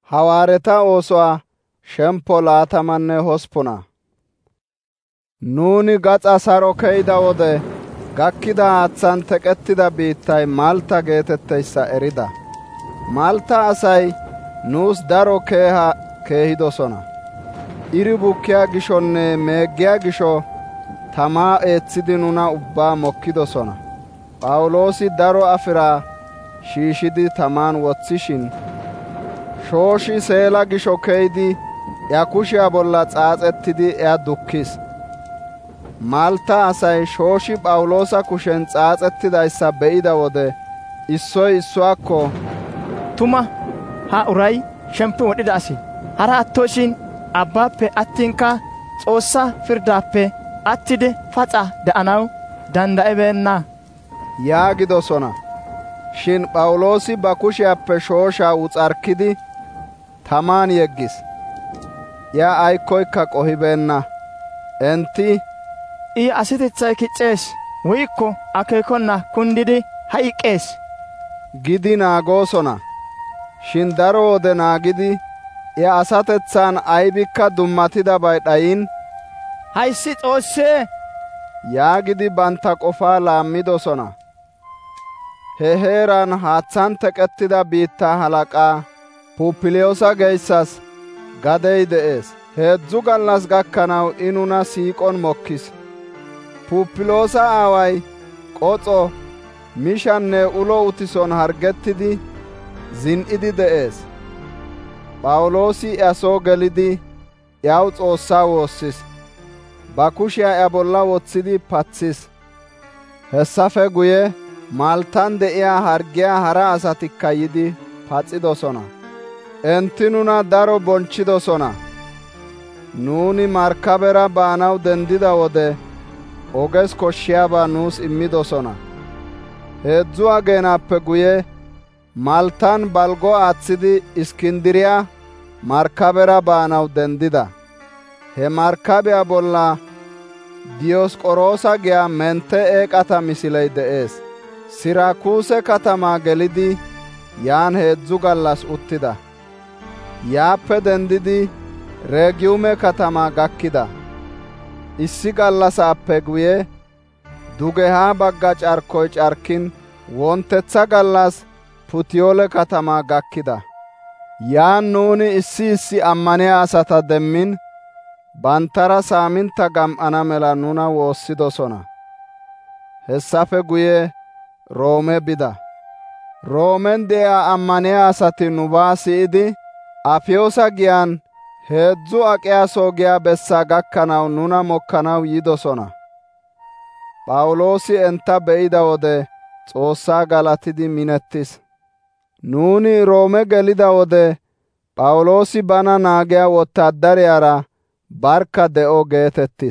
Hawaareta oosuwa shemppo 28. Nuuni gaxa saro keyida wode gakkida haathan teqettida biittay Malta geetetteyssa erida. Malta asay nuus daro keehidosona. Iri bukkiya gishonne meeggiya gisho tamaa eeththidi nuna ubbaa mokkidosona. Phawuloosi daro afira shiishidi tamaan wothishin shooshi seela gisho keydi iya kushiya bolla xaaxettidi iya dukkis. Malta asay shooshi Phawuloosa kushen xaaxettidayssa be'ida wode issoy issuwaakko, «Tuma ha uray shemppi wodhida asi hara attoshin abbaappe attinkka Xoossaa pirdaappe attidi paxa de'anaw danda'ibeenna» yaagidosona. Shin Phawuloosi ba kushiyaappe shooshaa wuxarkidi tamaan yeggis. Iya aykkoykka qohibeenna. Enti, «I asatetsay kixxees woykko akeekonna kundidi hayqqees» gidi naagoosona. Shin daro wode naagidi iya asatetsan aybikka dummatidabay dhayin, «Hayssi Xoossee» yaagidi bantta qofaa laammidosona. He heeran haathan teqettida biittaa halaqaa Puupiliyoosa geyssas gadey de'ees. 3 gallas gakkanaw I nuna siiqon mokkis. Puupiliyoosa aaway qoxo, mishanne ulo utison hargettidi zin'idi de'ees. Phawuloosi iya soo gelidi iyaw Xoossaa woossis. Ba kushiyaa iya bolla woththidi pathis. Hessafe guye Maltan de'iya hargiya hara asatikka yidi paxidosona. Enti nuna daro bonchchidosona. Nuuni markabera baanaw dendida wode oges koshshiyaabaa nuus immidosona. 3 ageenappe guye Maltan balgo aaththidi Iskindiriya markabera baanaw dendida. He markabiya bolla Diyosqoroosa giya mentte eeqata misiley de'ees. Sirakuuse katamaa gelidi yaan 3 gallas uttida. Yaappe dendidi Regiyume katamaa gakkida. 1 gallasaappe guye dugehaa bagga carkoy carkin wontetha gallas Putiyoole katamaa gakkida. Yaan nuuni issi ammaniya asata demmin banttara saaminta gam''ana mela nuna woossidosona. Hessafe guye Roome bida. Roomen de'iya ammaniya asati nubaa siyidi Afiyoosa giyan 3 aqiyaaso giya bessaa gakkanaw nuna mokkanaw yidosona. Phawuloosi enta be'ida wode Xoossaa galatidi minettis. Nuuni Roome gelida wode Phawuloosi bana naagiya wotaaddariyara barkka de'o geetettis.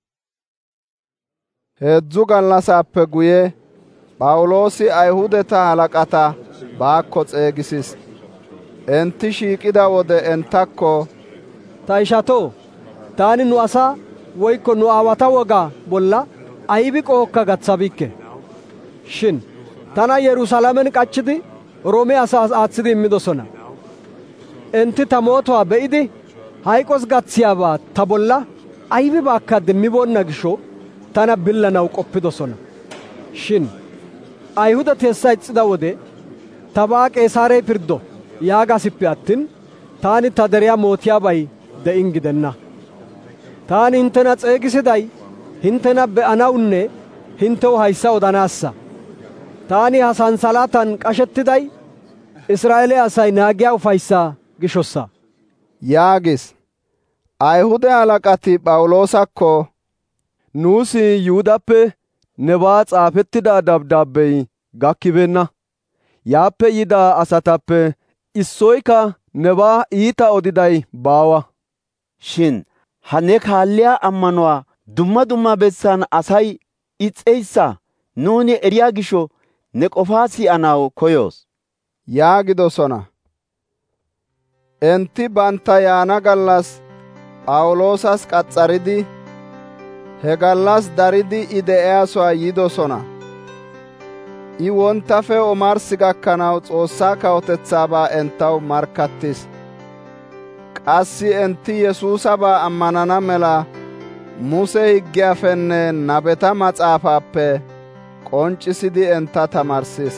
3 gallasaappe guye Phawuloosi Ayhudeta halaqata baakko xeegisis. Enti shiiqida wode entakko, «Ta ishatoo, taani nu asaa woykko nu aawata wogaa bolla aybi qohokka gatsabikke. Shin tana Yerusaalamen k'achchidi Roome asaas aatsidi immidosona. Enti ta mootuwaa be'idi hayqos gatsiyaabaa ta bolla aybibaakka demmiboonna gisho tana billanaw qoppidosona. Shin Ayhudati hessa ixxida wode tabaa Qeesaarey pirddo yaagasippe attin taani ta deriyaa mootiyaabay de'in gidenna. Taani hinttena xeegisiday hinttena be'anawunne hinttew hayssa odanaassa. Taani ha sansalatan qashettiday Israa'eele asay naagiya ufayssaa gishossa» yaagis. Ayhude halaqati Phawuloosakko, «Nuusi Yihudappe nebaa xaafettida dabdaabbey gakkibeenna. Yaappe yida asatappe issoykka nebaa iita odiday baawa. Shin ha ne kaalliyaa ammanuwaa dumma bessan asay ixxeyssa nuuni eriyaa gisho ne qofaa siyanaw koyoos» yaagidosona. Enti bantta yaana gallas Phawuloosas qaxxaridi he gallas daridi I de'iyaasuwaa yidosona. I wontafe omarssi gakkanaw Xoossaa kawotetsaabaa entaw markkattis. qassi enti Yesuusabaa ammanana mela Muse higgiyaafenne nabeta maxaafappe qonccisidi enta tamaarsis.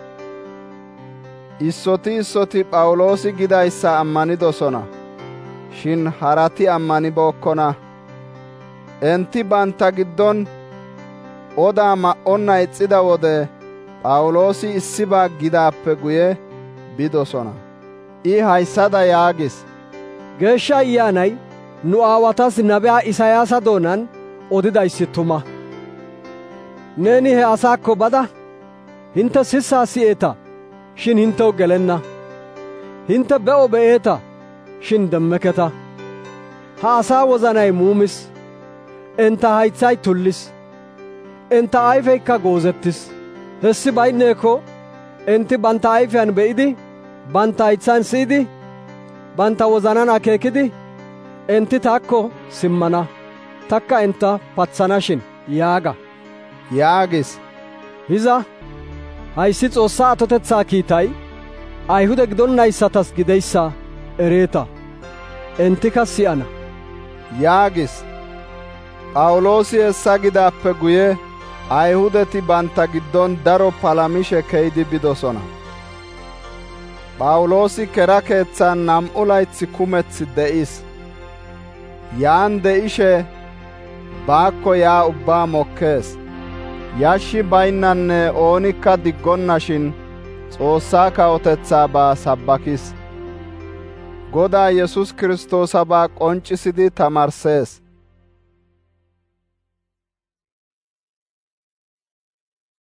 Issoti issoti Phawuloosi gidayssa ammanidosona, shin harati ammanibookkona. Enti bantta giddon odaa ma''onna ixxida wode Phawuloosi issibaa gidaappe guye bidosona. I hayssada yaagis: Geeshsha Ayyaanay nu aawatas nabiyaa Isayaasa doonan odidayssi tuma. Neeni he asaakko bada, hintte sissaa si'eeta, shin hinttew gelenna. Hintte be'o be'eeta, shin demmeketa. Ha asaa wozanay muumis, entta haytsay tullis, entta ayfeykka goozettis. Hessi baynneekko, enti bantta ayfiyaan be'idi, bantta haytsaan siyidi, bantta wozanan akeekidi, enti taakko simmana, takka entta patsanashin yaaga yaagis. Hiza hayssi Xoossaa atotetsaa kiitay Ayhude gidonnayssatas gideyssa ereeta, entika si'ana yaagis. Phawuloosi hessa gidaappe guye Ayhudeti bantta giddon daro palamishe keydi bidosona. Phawuloosi kera keeththan 2 layth kumeth de'is. Yaan de'ishe baakko yaa ubbaa mokkees. Yashshi baynnanne oonikka diggonnashin Xoossaa kawotetsaabaa sabbakis. Godaa Yesus Kiristoosabaa qonccisidi tamaarsees.